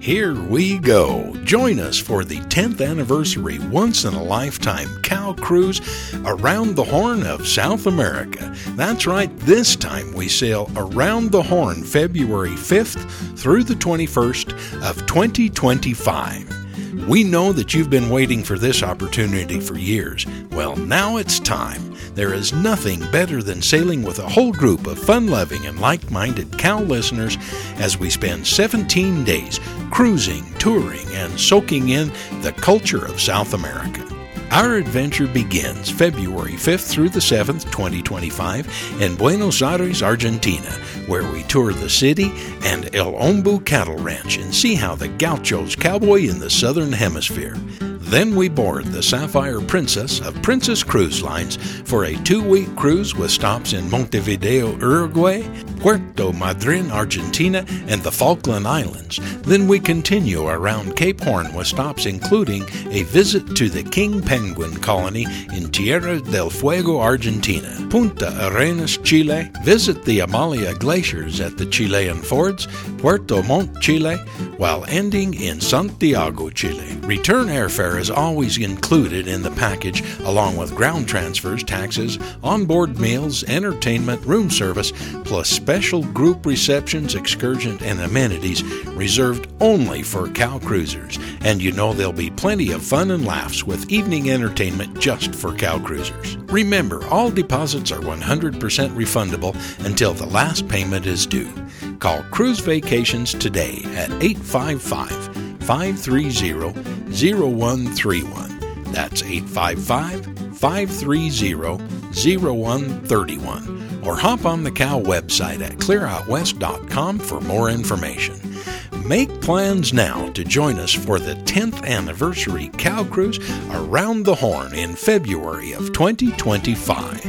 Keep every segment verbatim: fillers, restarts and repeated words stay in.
Here we go. Join us for the tenth anniversary once-in-a-lifetime cow cruise around the Horn of South America. That's right, this time we sail around the Horn February fifth through the twenty-first of twenty twenty-five. We know that you've been waiting for this opportunity for years. Well, now it's time. There is nothing better than sailing with a whole group of fun-loving and like-minded cow listeners as we spend seventeen days cruising, touring, and soaking in the culture of South America. Our adventure begins February fifth through the seventh, twenty twenty-five, in Buenos Aires, Argentina, where we tour the city and El Ombu Cattle Ranch and see how the gauchos cowboy in the Southern Hemisphere. Then we board the Sapphire Princess of Princess Cruise Lines for a two-week cruise with stops in Montevideo, Uruguay, Puerto Madryn, Argentina, and the Falkland Islands. Then we continue around Cape Horn with stops including a visit to the King Penguin Colony in Tierra del Fuego, Argentina, Punta Arenas, Chile, visit the Amalia Glaciers at the Chilean Fords, Puerto Montt, Chile, while ending in Santiago, Chile. Return airfare is always included in the package, along with ground transfers, taxes, onboard meals, entertainment, room service, plus special group receptions, excursions, and amenities reserved only for cow cruisers. And you know there'll be plenty of fun and laughs with evening entertainment just for cow cruisers. Remember, all deposits are one hundred percent refundable until the last payment is due. Call Cruise Vacations today at eight five five, five three zero, zero one three one. That's eight five five, five three zero, zero one three one. Or hop on the cow website at clear out west dot com for more information. Make plans now to join us for the tenth anniversary cow cruise around the Horn in February of twenty twenty-five.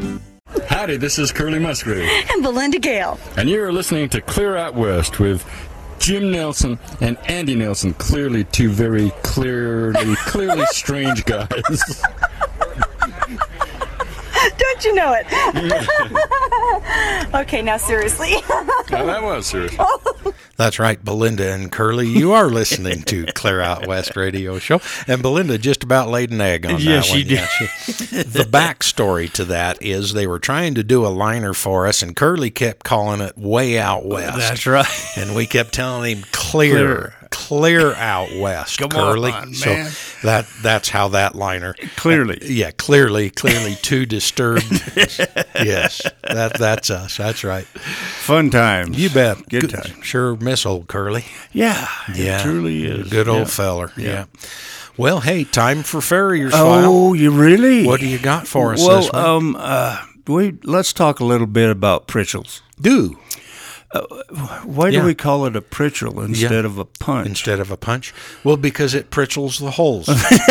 Howdy, this is Curly Musgrave. And Belinda Gale. And you're listening to Clear Out West with Jim Nelson and Andy Nelson. Clearly two very clearly, clearly strange guys. Don't you know it? Okay, now seriously. Now that was serious. That's right, Belinda and Curly. You are listening to Clear Out West Radio Show. And Belinda just about laid an egg on yes, that one. She did. Yeah, she The backstory to that is they were trying to do a liner for us, and Curly kept calling it Way Out West. That's right. And we kept telling him, clear, clear out west, Come Curly. on, man. So that that's how that liner. Clearly. Uh, yeah, clearly, clearly too disturbed. Yes, that that's us. That's right. Fun times. You bet. Good time. Sure miss old Curly. Yeah, Yeah. it truly is. Good old Yeah. feller. Yeah. Yeah. Well, hey, time for Farrier's File. Oh, you really? What do you got for us well, this week? um, uh, we let's talk a little bit about pritchels. Do. Why Yeah. do we call it a pritchel instead Yeah. of a punch? Instead of a punch? Well, because it pritchels the holes.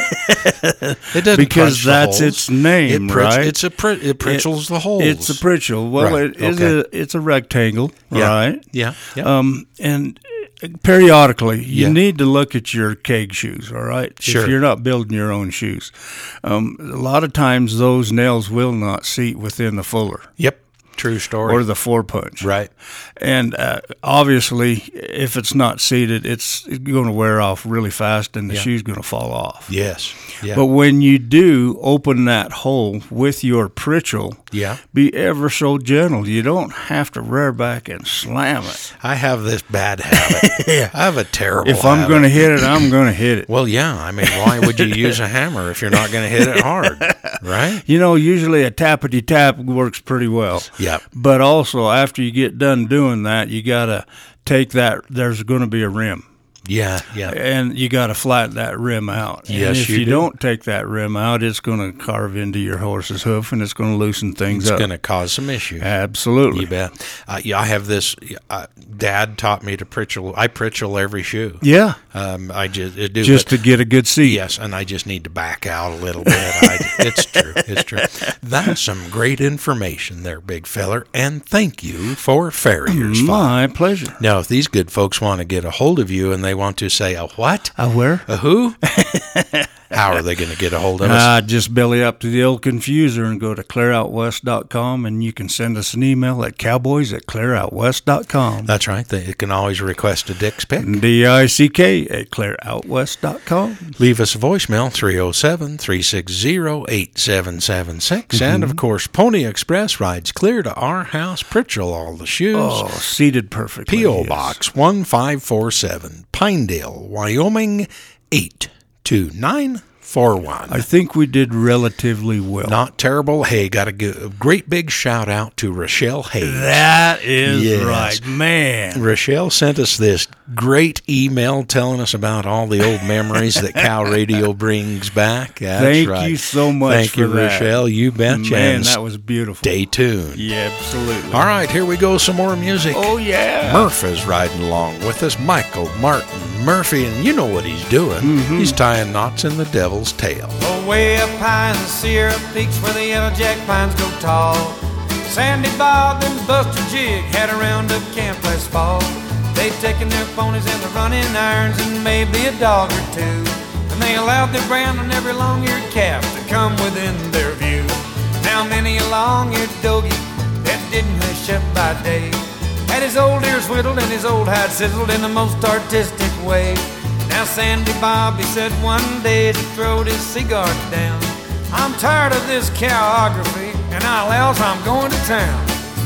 It doesn't Because punch the that's holes. its name, it pritch- right? It's a pri- it pritchels the holes. It's a pritchel. Well, Right, it is okay. a it's a rectangle, Yeah. right? Yeah. Yeah. Um, and periodically, you Yeah. need to look at your keg shoes, all right? Sure. If you're not building your own shoes. Um, a lot of times those nails will not seat within the fuller Yep. True story. or the four punch. Right. And uh, obviously, if it's not seated, it's going to wear off really fast and the Yeah. shoe's going to fall off. Yes. Yeah. But when you do open that hole with your pritchel, Yeah. be ever so gentle. You don't have to rear back and slam it. I have this bad habit. Yeah. I have a terrible If I'm habit. going to hit it, I'm going to hit it. Well, yeah. I mean, why would you use a hammer if you're not going to hit it hard? Right? You know, usually a tappity tap works pretty well. Yep. But also, after you get done doing that, you got to take that. There's going to be a rim. Yeah. Yeah. And you got to flatten that rim out. And Yes, if you you, do. don't take that rim out, it's going to carve into your horse's hoof, and it's going to loosen things It's up. going to cause some issues. Absolutely. You bet. Uh, yeah, I have this. Uh, Dad taught me to pritchel. I pritchel every shoe. Yeah. Um, I just I do Just but- to get a good seat. Yes, and I just need to back out a little bit. I, it's true. It's true. That's some great information there, big feller. And thank you for Farrier's File. My pleasure. Now, if these good folks want to get a hold of you and they want to say a what? A where? A who? How are they going to get a hold of us? Uh, just belly up to the old confuser and go to clear out west dot com, and you can send us an email at cowboys at clear out west dot com. That's right. They can always request a Dick's pick. D I C K at clear out west dot com. Leave us a voicemail, three oh seven, three six zero, eight seven seven six. Mm-hmm. And, of course, Pony Express rides clear to our house, Pritchell, all the shoes. Oh, seated perfectly. P O. Yes. Box one five four seven, Pinedale, Wyoming, eight two nine four one. I think we did relatively well. Not terrible. Hey, got a, good, a great big shout out to Rochelle Hayes. That is yes. right, man. Rochelle sent us this great email telling us about all the old memories that Cow Radio brings back. That's Thank right. you so much Thank for you, that. Rochelle. You betcha. Man, that was beautiful. Stay tuned. Yeah, absolutely. All right, here we go. Some more music. Oh, yeah. Murph is riding along with us. Michael Martin Murphy, and you know what he's doing. Mm-hmm. He's tying knots in the devil's tail. Way up high in the Sierra Peaks where the yellow jack pines go tall, Sandy Bob and Buster Jig had a roundup camp last fall. They'd taken their ponies and their running irons and maybe a dog or two, and they allowed their brand on every long-eared calf to come within their view. Now many a long-eared doggy that didn't hush up by day had his old ears whittled and his old hide sizzled in the most artistic way. Now Sandy Bob, he said one day as he throwed his cigars down, I'm tired of this cowography, and I'll else I'm going to town.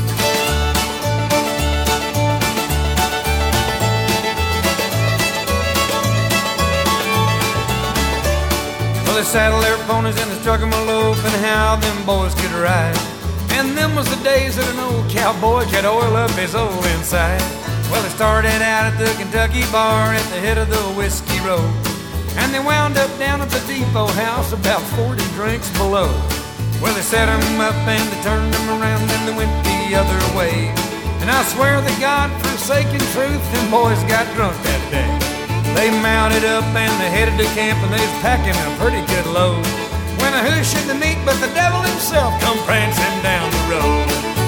Well, they saddled their ponies and they struck 'em a lope, and how them boys could ride. And them was the days that an old cowboy could oil up his old inside. Well, they started out at the Kentucky bar at the head of the Whiskey Road, and they wound up down at the Depot House about forty drinks below. Well, they set 'em up and they turned 'em around and they went the other way. And I swear the God-forsaken truth, them boys got drunk that day. They mounted up and they headed to camp, and they was packing a pretty good load, when a who should they meet but the devil himself come prancing down the road.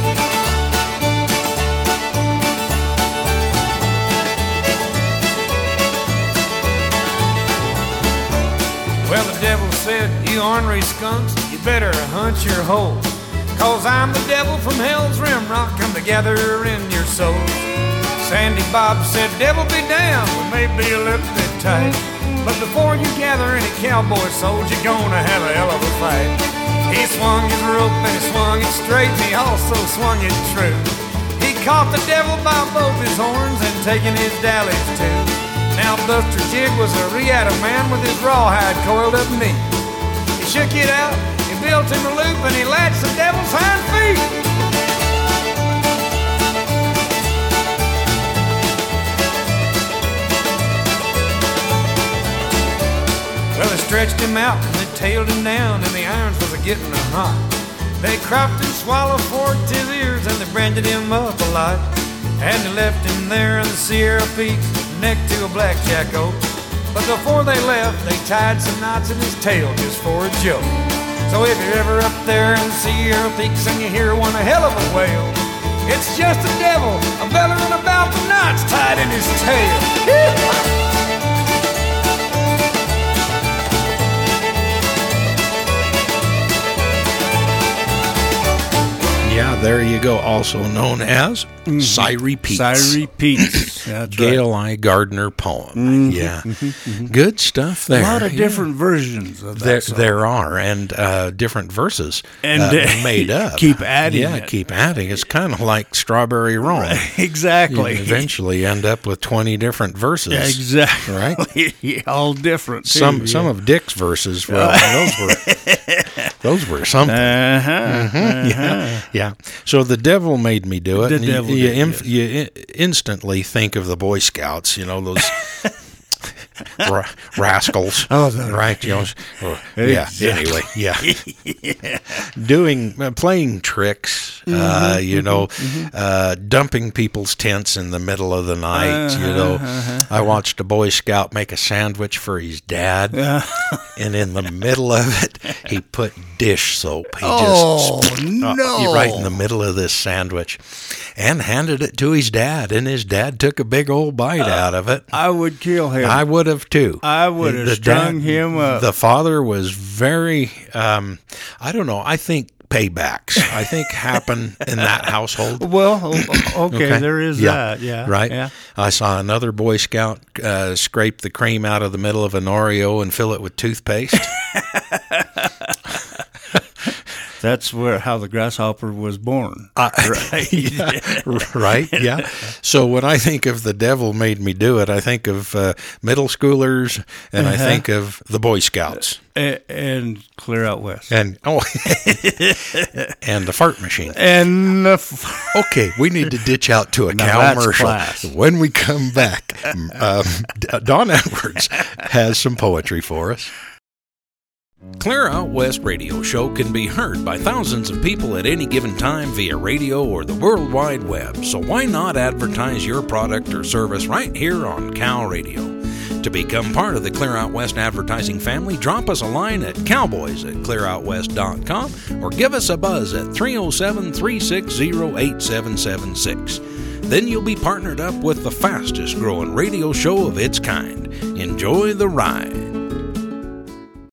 Well, the devil said, you ornery skunks, you better hunt your hole, 'cause I'm the devil from hell's rim rock, come together in your soul. Sandy Bob said, devil be damned, we may be a little bit tight, but before you gather any cowboy souls, you're gonna have a hell of a fight. He swung his rope and he swung it straight, and he also swung it true. He caught the devil by both his horns and taken his dallies too. Now Buster Jig was a Riata man with his rawhide coiled up neat. He shook it out, he built him a loop, and he latched the devil's hind feet. Well, they stretched him out and they tailed him down, and the irons was a-getting hot. They cropped and swallowed, forked his ears, and they branded him up a lot. And they left him there in the Sierra Peaks, next to a blackjack oak. But before they left, they tied some knots in his tail just for a joke. So if you're ever up there in the Sierra Peaks and you hear one a hell of a wail, it's just the devil a-bellowing about the knots tied in his tail. Yeah, there you go. Also known as mm-hmm. Cy Repeats. Cy Repeats. That's Gail right. I. Gardner poem. Mm-hmm. Yeah. Mm-hmm. Good stuff there. A lot of yeah. different versions of that there, song. there are, and uh, different verses and uh, uh, made up. Keep adding Yeah, it. keep adding. It's kind of like Strawberry Roan. Right. Exactly. You eventually end up with twenty different verses. Yeah, exactly. Right? Yeah, all different, too. Some yeah. some of Dick's verses, well, those were those were something. Uh-huh, Mm-hmm. uh-huh. Yeah, yeah. So the devil made me do it. The and devil you, you, did, inf- yes. you I- instantly think of the Boy Scouts, you know, those ra- rascals. Oh, the- right. You know, or- yeah. Exactly. Anyway, yeah. Yeah. Doing, uh, playing tricks, uh, Mm-hmm, you know, mm-hmm. uh, dumping people's tents in the middle of the night. Uh-huh, you know, uh-huh. I watched a Boy Scout make a sandwich for his dad, Uh-huh. and in the middle of it, he put dish soap. He Oh, just no. right in the middle of this sandwich, and handed it to his dad, and his dad took a big old bite out of it. I would kill him. I would have have too. I would have The strung dad- him up. The father was very, um, I don't know, I think paybacks, I think, happen in that household. Well, o- okay, there is that. Yeah, Right. Yeah. I saw another Boy Scout uh, scrape the cream out of the middle of an Oreo and fill it with toothpaste. That's where how the grasshopper was born. Uh, right. Yeah. Right. Yeah. So when I think of the devil made me do it, I think of uh, middle schoolers, and I think of the Boy Scouts, A- and Clear Out West. and oh, and the fart machine. And the f- Okay, we need to ditch out to a Now cow that's commercial. class. When we come back, um, Don Edwards has some poetry for us. Clear Out West radio show can be heard by thousands of people at any given time via radio or the World Wide Web, so why not advertise your product or service right here on Cal Radio? To become part of the Clear Out West advertising family, drop us a line at cowboys at clear out west dot com or give us a buzz at three oh seven, three six oh, eight seven seven six. Then you'll be partnered up with the fastest growing radio show of its kind. Enjoy the ride.